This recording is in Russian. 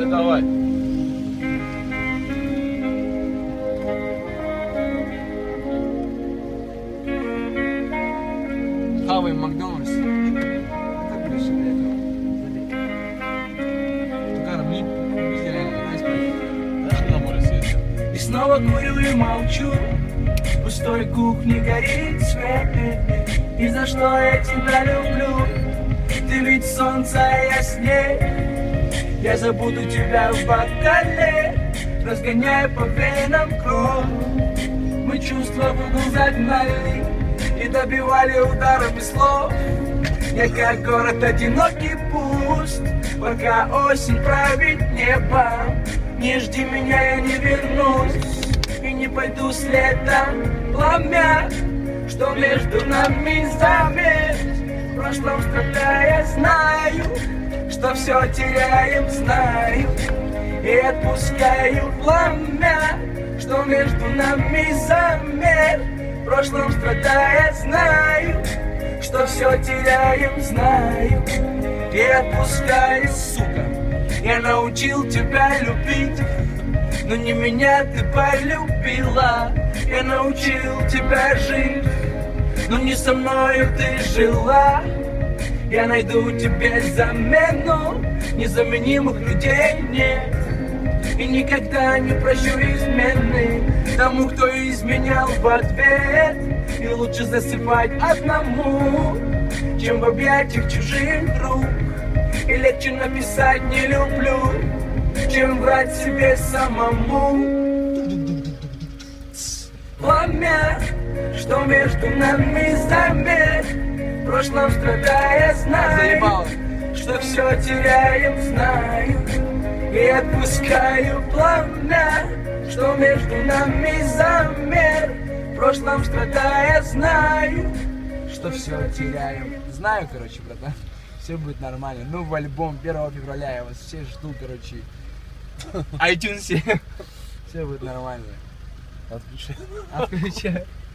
Тогда давай. Хаваем Макдональдс. Это ближе для этого. Тукара, мне везде реально не спать. Даже на море съездил. И снова курю и молчу. В пустой кухне горит свет. И за что я тебя люблю? Ты ведь солнце, а я снег. Я забуду тебя в бокале, разгоняя по венам кровь. Мы чувства в угол загнали и добивали ударами слов. Я как город одинокий пуст, пока осень правит небо. Не жди меня, я не вернусь и не пойду следом пламя, что между нами заметь. В прошлом страдая, знаю, что все теряем, знаю, и отпускаю пламя, что между нами замер. В прошлом страдая, знаю, что все теряем, знаю, и отпускаю, сука. Я научил тебя любить, но не меня ты полюбила. Я научил тебя жить, но не со мною ты жила. Я найду тебе замену, незаменимых людей нет. И никогда не прощу измены тому, кто изменял в ответ. И лучше засыпать одному, чем в объятиях чужих рук. И легче написать «не люблю», чем врать себе самому. Пламя, что между нами замер. В прошлом страдая, знаю, что все теряем, знаю, и отпускаю пламя, что между нами замер. В прошлом страдая, знаю, что все теряем. Знаю, короче, братан, все будет нормально. Ну, в альбом 1 февраля я вас все жду, короче, iTunes. Все будет нормально. Отключай. Отключаю.